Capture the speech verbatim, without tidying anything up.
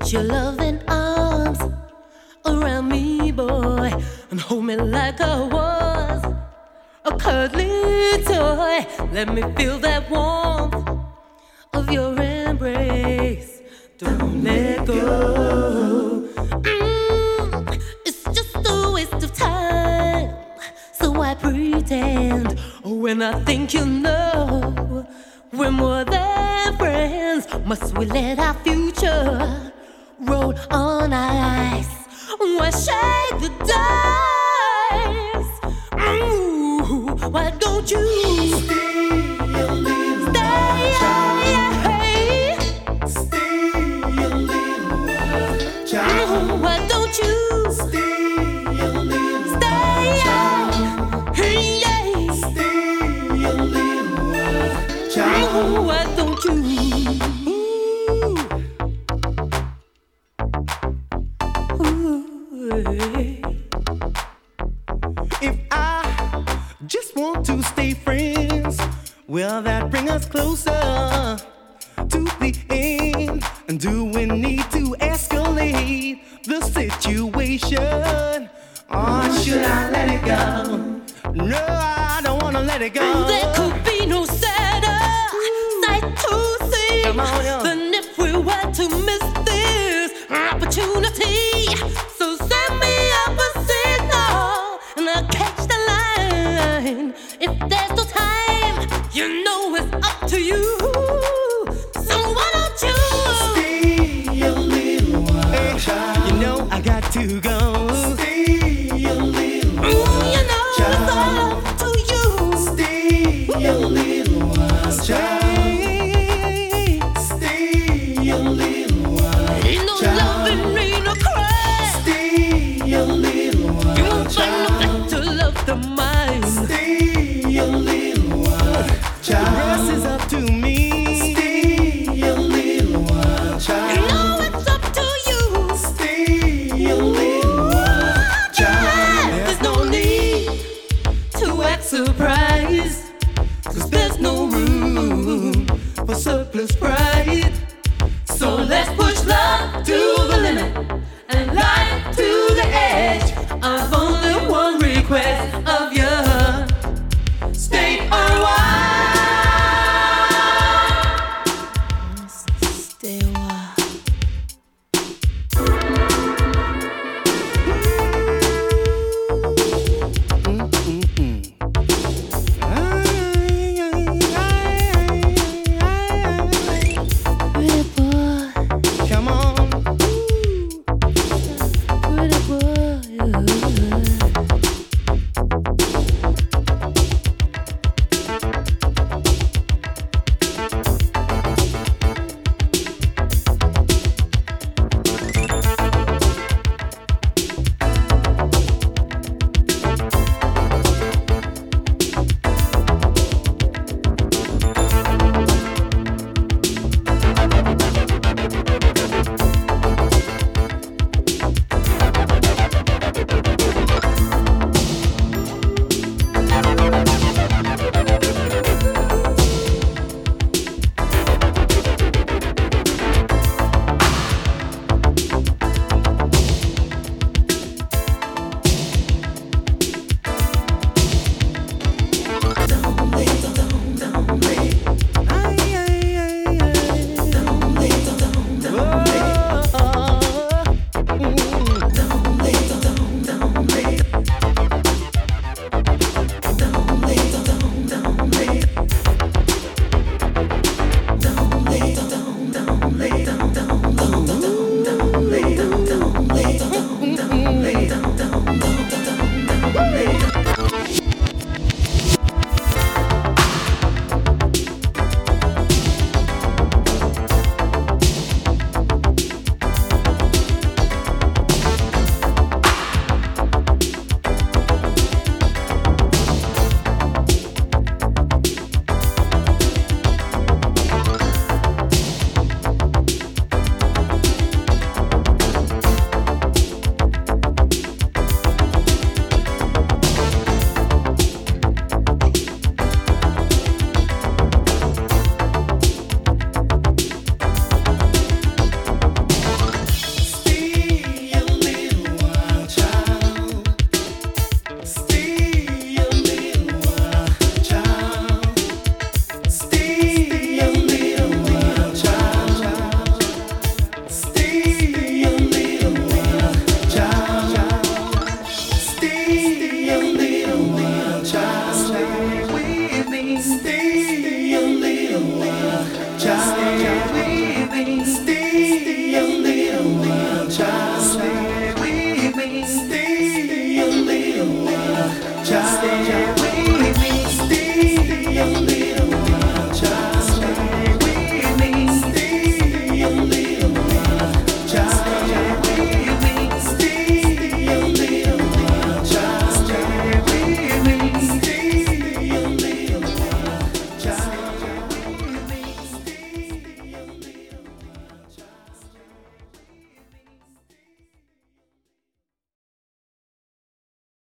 Put your loving arms around me, boy, and hold me like I was a cuddly toy. Let me feel that warmth of your embrace. Don't let go. Mm, it's just a waste of time, so I pretend. Oh, when I think you know we're more than friends, must we let our future roll on ice? Why shake the dice? Ooh, why don't you stay a little stay? Child. Stay a little child. Ooh, why don't you stay a little stay? child. Hey, yeah. Stay a little child. Ooh, why don't you? If I just want to stay friends, will that bring us closer to the end? And do we need to escalate the situation? Or should I let it go? No, I don't wanna let it go. There could be no sadder sight to see Come on, yo. than if we were to miss this opportunity. So send me up a signal and I'll catch the line. If there's no time, you know it's up to you. So why don't you Stay a little while, Hey, child. you know I got to go.